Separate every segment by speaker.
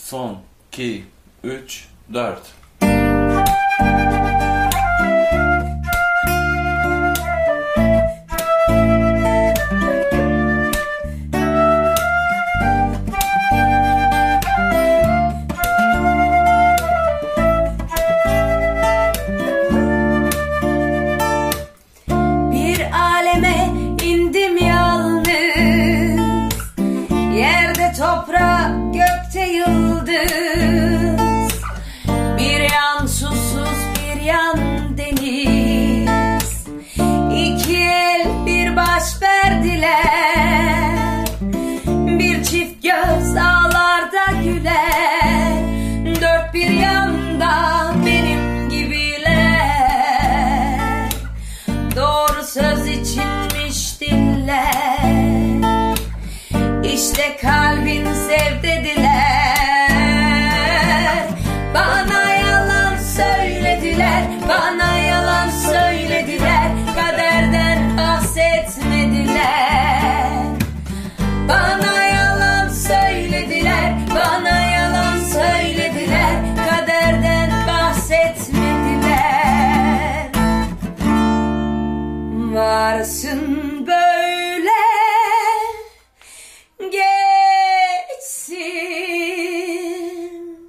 Speaker 1: Son 2, 3, 4.
Speaker 2: Bir aleme indim yalnız, yerde toprak, gökte yıldız. Bir yan susuz, bir yan deniz. İki el bir baş verdiler. Bir çift göz ağlarda güler. Dört bir yanda benim gibiler. Doğru söz içinmiş diller. İşte kalbin sev dediler. Bana yalan söylediler. Bana yalan söylediler. Kaderden bahsetmediler. Bana yalan söylediler. Bana yalan söylediler. Kaderden bahsetmediler. Varsın böyle geçsin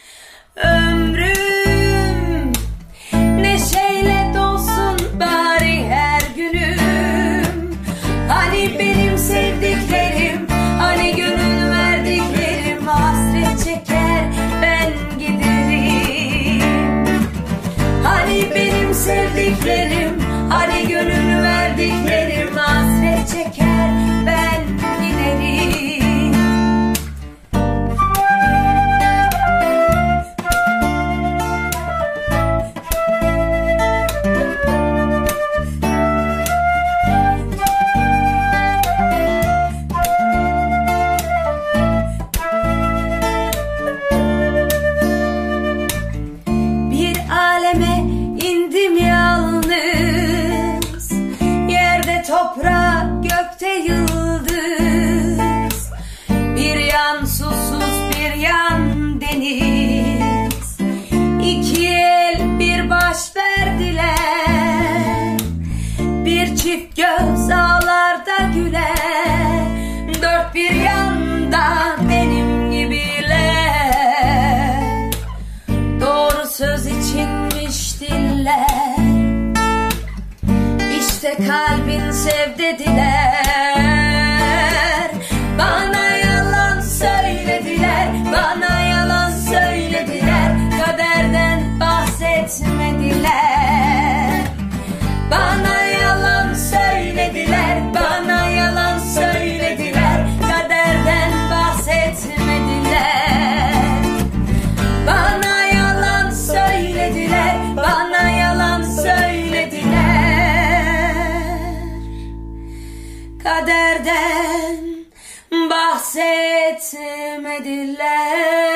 Speaker 2: ömrüm, neşeyle dolsun bari her günüm. Hani benim sevdiklerim, hani gönül verdiklerim hasret çeker ben giderim. Hani benim sevdiklerim, hani gönül verdiklerim hasret çeker ben giderim. Bir aleme indim yalnız, yerde toprak, gökte yıldız. Bir yan susuz, bir yan deniz. İki el bir baş verdiler. Bir çift göz ağlarda güler. Dört bir yanda benim gibiler. Doğru söz içinmiş diller. İşte kalbin sev dediler. Bana yalan söylediler. Bana yalan söylediler. Kaderden bahsetmediler. Bana yalan söylediler. Bana yalan söylediler. Kaderden bahsetmediler. Bana yalan söylediler. Bana yalan söylediler. Kaderden bahsetmediler.